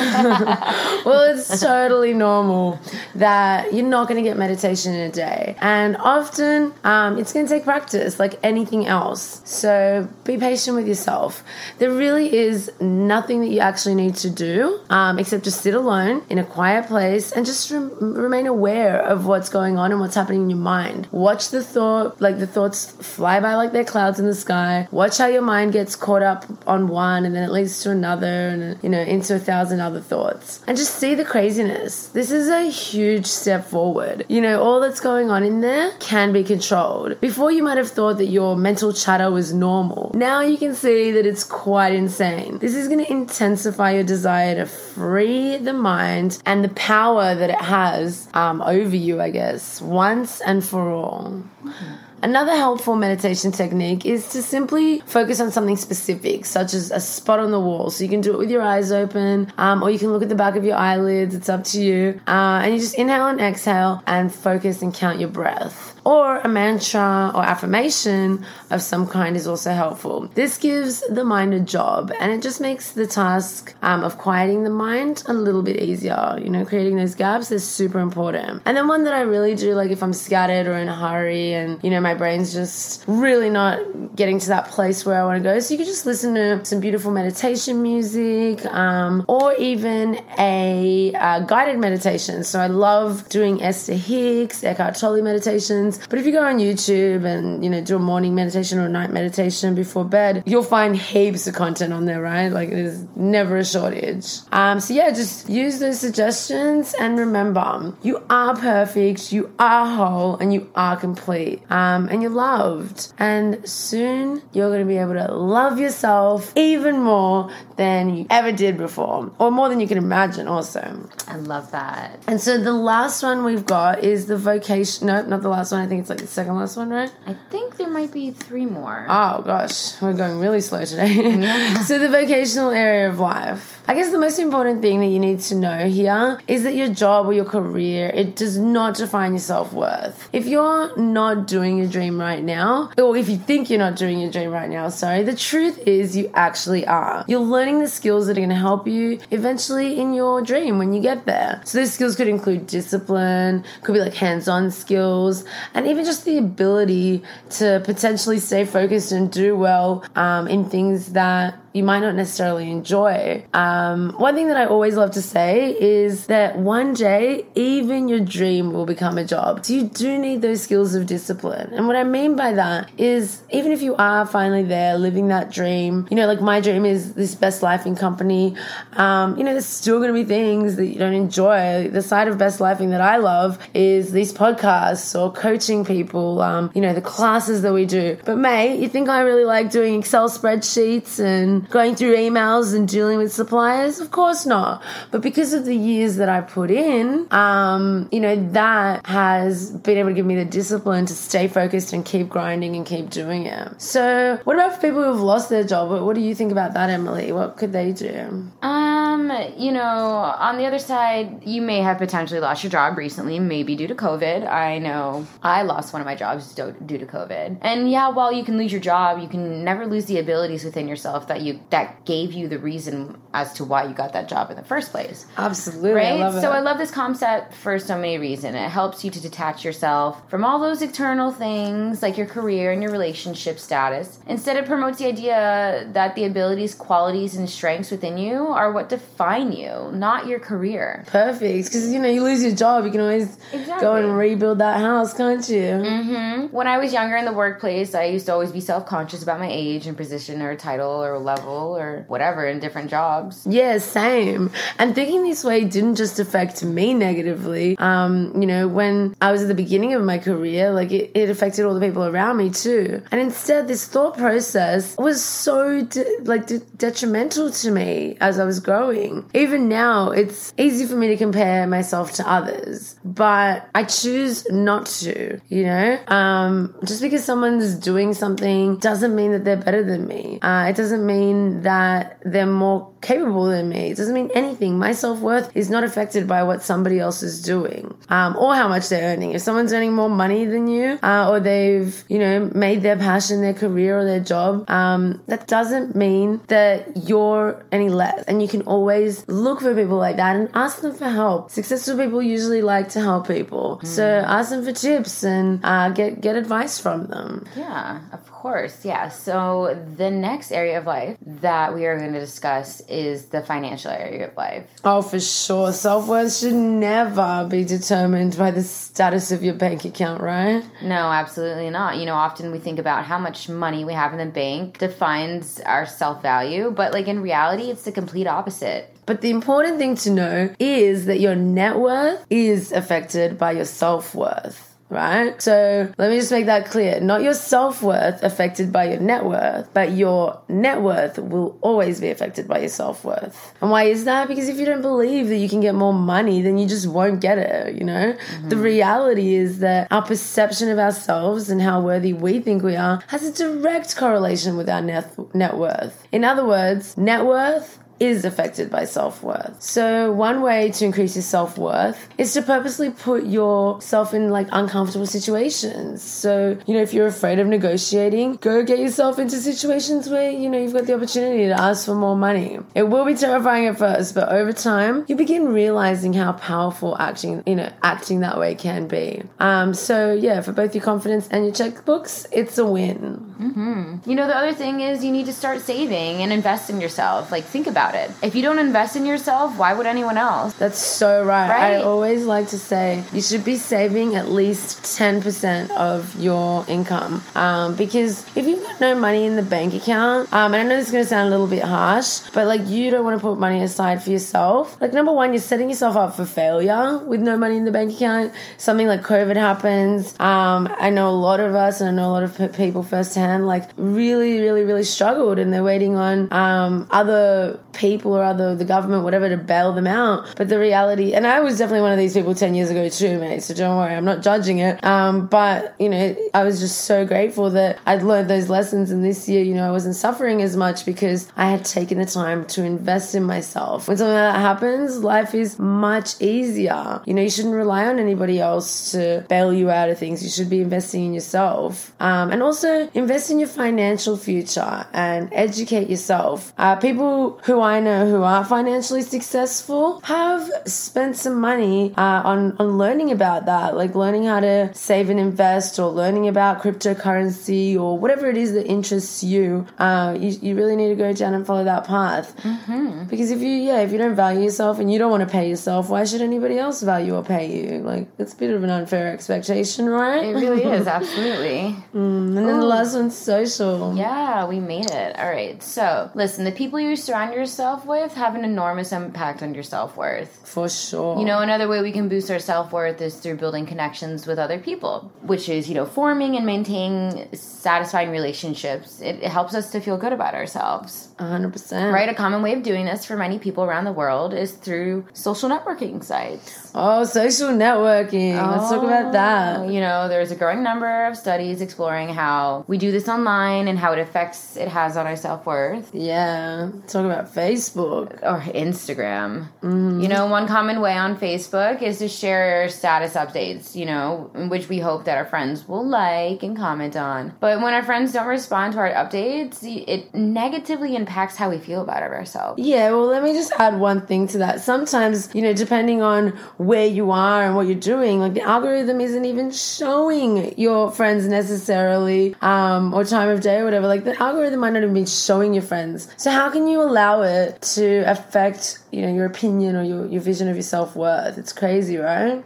S1: Well, it's totally normal that you're not going to get meditation in a day. And often it's going to take practice like anything else. So be patient with yourself. There really is nothing that you actually need to do except just sit alone in a quiet place and just remain aware of what's going on and what's happening in your mind. Watch the thoughts fly by like they're clouds in the sky. Watch how your mind gets caught up on one and then it leads to another and, into 1,000 other thoughts. And just see the craziness. This is a huge step forward. All that's going on in there can be controlled. Before you might have thought that your mental chatter was normal. Now you can see that it's quite insane. This is going to intensify your desire to free the mind and the power that it has over you, I guess, once and for all. Mm-hmm. Another helpful meditation technique is to simply focus on something specific, such as a spot on the wall. So you can do it with your eyes open, or you can look at the back of your eyelids. It's up to you. And you just inhale and exhale and focus and count your breath. Or a mantra or affirmation of some kind is also helpful. This gives the mind a job and it just makes the task of quieting the mind a little bit easier. Creating those gaps is super important. And then one that I really do, like if I'm scattered or in a hurry and, my brain's just really not getting to that place where I want to go. So you can just listen to some beautiful meditation music or even a guided meditation. So I love doing Esther Hicks, Eckhart Tolle meditations. meditations. But if you go on YouTube and, do a morning meditation or a night meditation before bed, you'll find heaps of content on there, right? Like, there's never a shortage. So yeah, just use those suggestions and remember, you are perfect, you are whole, and you are complete. And you're loved. And soon you're going to be able to love yourself even more than you ever did before, or more than you can imagine also.
S3: I love that.
S1: And so the last one we've got is the vocation. No, not the last one. I think it's like the second last one, right?
S3: I think there might be 3 more.
S1: Oh gosh, we're going really slow today. So the vocational area of life. I guess the most important thing that you need to know here is that your job or your career, it does not define your self-worth. If you're not doing your dream right now, or if you think you're not doing your dream right now, the truth is you actually are. You're learning the skills that are going to help you eventually in your dream when you get there. So those skills could include discipline, could be like hands-on skills, and even just the ability to potentially stay focused and do well in things that you might not necessarily enjoy. One thing that I always love to say is that one day, even your dream will become a job. So you do need those skills of discipline. And what I mean by that is, even if you are finally there living that dream, like my dream is this Best Lifing company, there's still going to be things that you don't enjoy. The side of Best Lifing that I love is these podcasts or coaching people, the classes that we do. But mate, you think I really like doing Excel spreadsheets and going through emails and dealing with suppliers? Of course not. But because of the years that I put in, that has been able to give me the discipline to stay focused and keep grinding and keep doing it. So what about for people who've lost their job? What do you think about that, Emily? What could they do?
S3: On the other side, you may have potentially lost your job recently, maybe due to COVID. I know I lost one of my jobs due to COVID. And yeah, while you can lose your job, you can never lose the abilities within yourself that gave you the reason as to why you got that job in the first place.
S1: Absolutely.
S3: Right?
S1: I love it.
S3: So I love this concept for so many reasons. It helps you to detach yourself from all those external things like your career and your relationship status. Instead, it promotes the idea that the abilities, qualities, and strengths within you are what define you, not your career.
S1: Perfect. Because, you lose your job, you can always go and rebuild that house, can't you?
S3: Mm-hmm. When I was younger in the workplace, I used to always be self-conscious about my age and position or title or level or whatever in different jobs.
S1: Yeah, same. And thinking this way didn't just affect me negatively. When I was at the beginning of my career, like it affected all the people around me too. And instead, this thought process was so detrimental to me as I was growing. Even now, it's easy for me to compare myself to others, but I choose not to, just because someone's doing something doesn't mean that they're better than me. It doesn't mean that they're more capable than me. It doesn't mean anything. My self-worth is not affected by what somebody else is doing, or how much they're earning. If someone's earning more money than you, or they've, made their passion their career or their job, that doesn't mean that you're any less. And you can always look for people like that and ask them for help. Successful people usually like to help people. So ask them for tips and get advice from them.
S3: Yeah, of course. Yeah. So the next area of life that we are going to discuss is the financial area of life.
S1: Oh, for sure. Self-worth should never be determined by the status of your bank account, right?
S3: No, absolutely not. Often we think about how much money we have in the bank defines our self-value, but in reality, it's the complete opposite.
S1: But the important thing to know is that your net worth is affected by your self-worth. Right? So let me just make that clear. Not your self-worth affected by your net worth, but your net worth will always be affected by your self-worth. And why is that? Because if you don't believe that you can get more money, then you just won't get it, Mm-hmm. The reality is that our perception of ourselves and how worthy we think we are has a direct correlation with our net worth. In other words, net worth is affected by self-worth. So one way to increase your self-worth is to purposely put yourself in uncomfortable situations. So, if you're afraid of negotiating, go get yourself into situations where, you've got the opportunity to ask for more money. It will be terrifying at first, but over time, you begin realizing how powerful acting that way can be. For both your confidence and your checkbooks, it's a win.
S3: Mm-hmm. The other thing is you need to start saving and invest in yourself. Think about about it. If you don't invest in yourself, why would anyone else?
S1: That's so right.
S3: Right?
S1: I always like to say you should be saving at least 10% of your income. Because if you've got no money in the bank account, and I know this is going to sound a little bit harsh, but like you don't want to put money aside for yourself. Like number one, you're setting yourself up for failure with no money in the bank account. Something like COVID happens. I know a lot of us, and I know a lot of people firsthand, like really, really, really struggled, and they're waiting on other people or the government, whatever, to bail them out. But the reality, and I was definitely one of these people 10 years ago too, mate, so don't worry, I'm not judging it. But, you know, I was just so grateful that I'd learned those lessons, and this year, you know, I wasn't suffering as much because I had taken the time to invest in myself. When something like that happens, life is much easier. You know, you shouldn't rely on anybody else to bail you out of things. You should be investing in yourself. And also invest in your financial future and educate yourself. People who I know who are financially successful have spent some money on learning about that, like learning how to save and invest, or learning about cryptocurrency, or whatever it is that interests you. You really need to go down and follow that path. Because if you don't value yourself and you don't want to pay yourself, why should anybody else value or pay you? Like, it's a bit of an unfair expectation, right?
S3: It really is, absolutely.
S1: And then the last one's social.
S3: Yeah, we made it. All right. So, listen, the people you surround yourself with have an enormous impact on your self-worth.
S1: For sure.
S3: You know, another way we can boost our self-worth is through building connections with other people, which is, you know, forming and maintaining satisfying relationships. It helps us to feel good about ourselves.
S1: 100%.
S3: Right? A common way of doing this for many people around the world is through social networking sites.
S1: Oh, social networking. Let's talk about that.
S3: You know, there's a growing number of studies exploring how we do this online and how it has on our self-worth.
S1: Yeah. Talk about Facebook.
S3: Or Instagram. You know, one common way on Facebook is to share status updates, you know, which we hope that our friends will like and comment on. But when our friends don't respond to our updates, it negatively impacts how we feel about ourselves.
S1: Yeah, well, let me just add one thing to that. Sometimes, you know, depending on where you are and what you're doing, like the algorithm isn't even showing your friends necessarily, or time of day or whatever. Like the algorithm might not even be showing your friends. So how can you allow it to affect, you know, your opinion or your vision of your self-worth? It's crazy, right?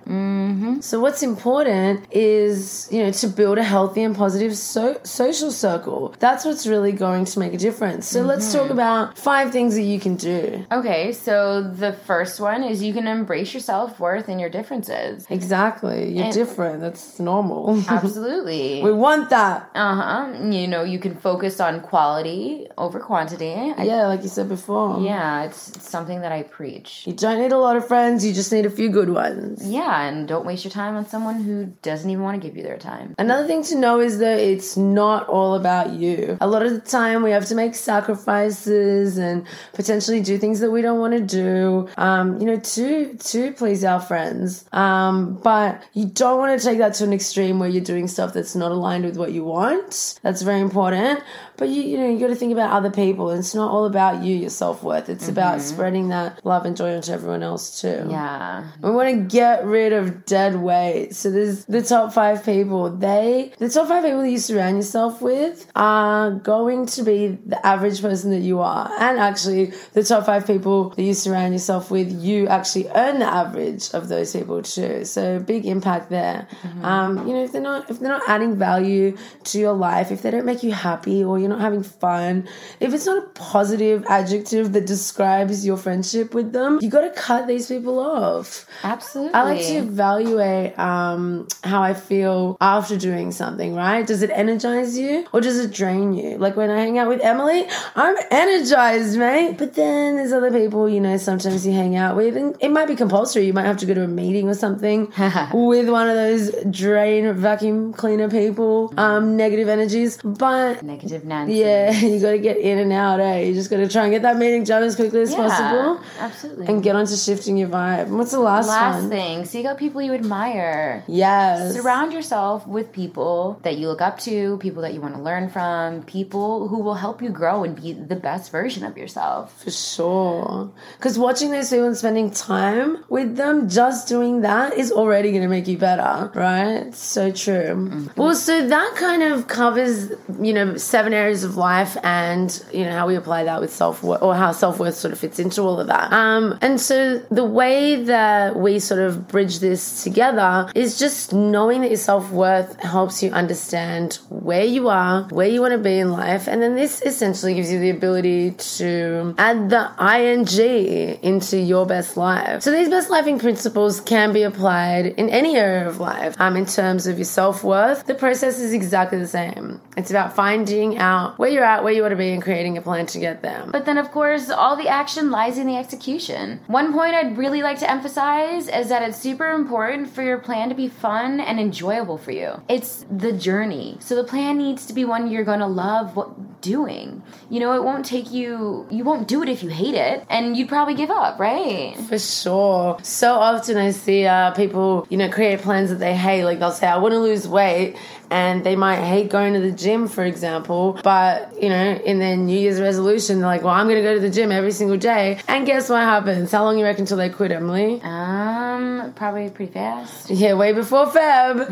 S1: So what's important is, you know, to build a healthy and positive social circle. That's what's really going to make a difference. So let's talk about 5 things that you can do.
S3: Okay, so the first one is you can embrace your self-worth and your differences.
S1: Exactly. You're different. That's normal.
S3: Absolutely.
S1: We want that.
S3: You know, you can focus on quality over quantity.
S1: Yeah, like you said before.
S3: Yeah, it's something that I preach.
S1: You don't need a lot of friends. You just need a few good ones.
S3: Yeah, and don't waste your time on someone who doesn't even want to give you their time.
S1: Another thing to know is that it's not all about you. A lot of the time we have to make sacrifices and potentially do things that we don't want to do, you know, to please our friends. But you don't want to take that to an extreme where you're doing stuff that's not aligned with what you want. That's very important. But you know, you got to think about other people. It's not all about you, your self-worth. It's about spreading that love and joy onto everyone else too.
S3: Yeah.
S1: We want to get rid of dead weight. So there's the top 5 people. The top 5 people that you surround yourself with are going to be the average person that you are. And actually, the top 5 people that you surround yourself with, you actually earn the average of those people too. So big impact there. You know, if they're not adding value to your life, if they don't make you happy, or you're not having fun, if it's not a positive adjective that describes your friendship with them, you got to cut these people off.
S3: Absolutely.
S1: I like to evaluate how I feel after doing something, right? Does it energize you or does it drain you? Like when I hang out with Emily, I'm energized, mate. But then there's other people, you know, sometimes you hang out with, and it might be compulsory. You might have to go to a meeting or something with one of those drain vacuum cleaner people, negative energies. But
S3: negative Nancy.
S1: Yeah, you got to get in and out, eh? You just got to try and get that meeting done as quickly as possible.
S3: Absolutely.
S1: And get on to shifting your vibe. And what's the last one?
S3: Last thing, seek out people you admire.
S1: Yes.
S3: Surround yourself with people that you look up to, people that you want to learn from, people who will help you grow and be the best version of yourself.
S1: For sure. Because watching those people and spending time with them, just doing that is already going to make you better, right? So true. Well, so that kind of covers, you know, 7 areas of life and, you know, how we apply that with self-worth or how self-worth sort of fits into all of that. And so the way that we sort of bridge this together is just knowing that your self-worth helps you understand where you are, where you want to be in life, and then this essentially gives you the ability to add the ing into your best life. So these best lifing principles can be applied in any area of life. In terms of your self-worth, the process is exactly the same. It's about finding out where you're at, where you want to be, and creating a plan to get there.
S3: But then, of course, all the action lies in the execution. One point I'd really like to emphasize is that it's super important for your plan to be fun and enjoyable for you. It's the journey. So the plan needs to be one you're going to love doing. You know, it won't take you won't do it if you hate it, and you'd probably give up, right?
S1: For sure. So often I see people, create plans that they hate. Like they'll say, I want to lose weight, and they might hate going to the gym, for example, but, in their New Year's resolution, they're like, well, I'm going to go to the gym every single day. And guess what happens? How long you reckon until they quit, Emily?
S3: Probably pretty fast.
S1: Yeah, way before Feb.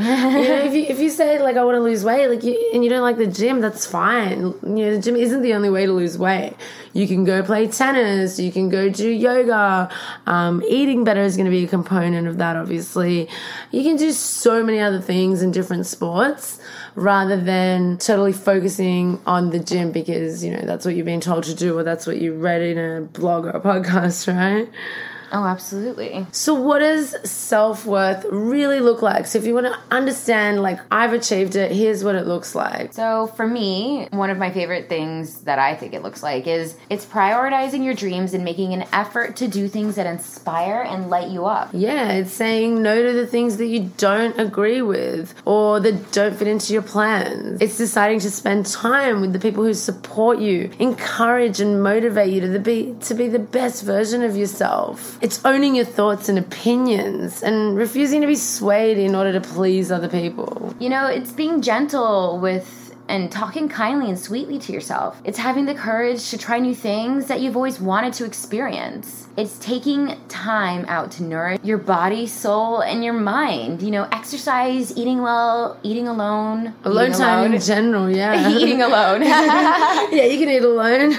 S1: If you say, like, I want to lose weight, and you don't like the gym, that's fine. The gym isn't the only way to lose weight. You can go play tennis. You can go do yoga. Eating better is going to be a component of that, obviously. You can do so many other things in different sports rather than totally focusing on the gym because, that's what you've been told to do or that's what you read in a blog or a podcast, right?
S3: Oh, absolutely.
S1: So what does self-worth really look like? So if you want to understand, like, I've achieved it, here's what it looks like.
S3: So for me, one of my favorite things that I think it looks like is it's prioritizing your dreams and making an effort to do things that inspire and light you up.
S1: Yeah, it's saying no to the things that you don't agree with or that don't fit into your plans. It's deciding to spend time with the people who support you, encourage and motivate you to be the best version of yourself. It's owning your thoughts and opinions and refusing to be swayed in order to please other people.
S3: It's being gentle with and talking kindly and sweetly to yourself. It's having the courage to try new things that you've always wanted to experience. It's taking time out to nourish your body, soul, and your mind. Exercise, eating well, eating alone.
S1: Alone time in general, yeah.
S3: Eating alone.
S1: Yeah, you can eat alone.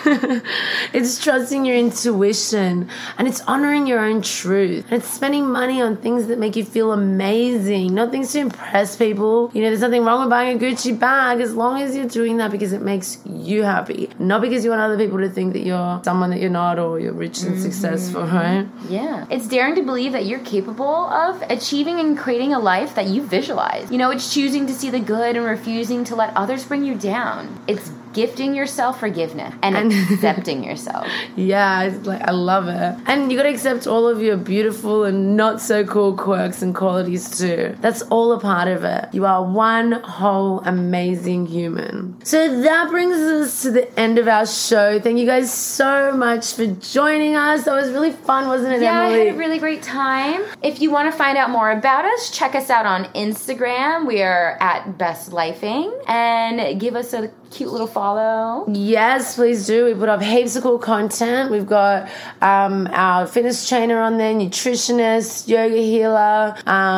S1: It's trusting your intuition and it's honoring your own truth. And it's spending money on things that make you feel amazing, not things to impress people. There's nothing wrong with buying a Gucci bag as long as you're doing that because it makes you happy, not because you want other people to think that you're someone that you're not or you're rich and successful, right?
S3: Yeah. It's daring to believe that you're capable of achieving and creating a life that you visualize. It's choosing to see the good and refusing to let others bring you down. It's gifting yourself forgiveness and accepting yourself.
S1: Yeah, I love it. And you got to accept all of your beautiful and not so cool quirks and qualities too. That's all a part of it. You are one whole amazing human. So that brings us to the end of our show. Thank you guys so much for joining us. That was really fun, wasn't it,
S3: Emily?
S1: Yeah,
S3: I had a really great time. If you want to find out more about us, check us out on Instagram. We are at Best Lifing, and give us a cute little follow.
S1: Yes, please do. We put up heaps of cool content. We've got our fitness trainer on there, nutritionist, yoga healer,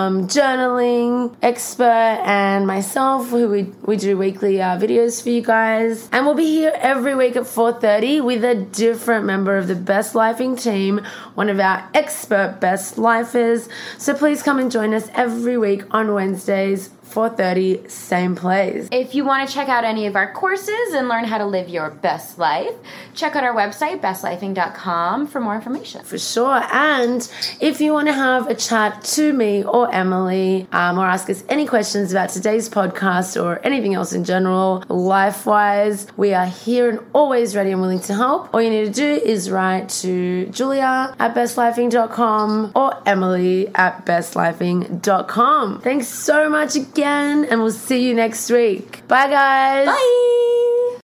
S1: journaling expert, and myself, who we do weekly videos for you guys. And we'll be here every week at 4:30 with a different member of the Best Lifing team, one of our expert Best Lifers. So please come and join us every week on Wednesdays, 4:30, same place.
S3: If you want to check out any of our courses and learn how to live your best life, check out our website, bestlifing.com, for more information.
S1: For sure. And if you want to have a chat to me or Emily, or ask us any questions about today's podcast or anything else in general, life-wise, we are here and always ready and willing to help. All you need to do is write to Julia@bestlifing.com or Emily@bestlifing.com. Thanks so much again, and we'll see you next week. Bye, guys.
S3: Bye.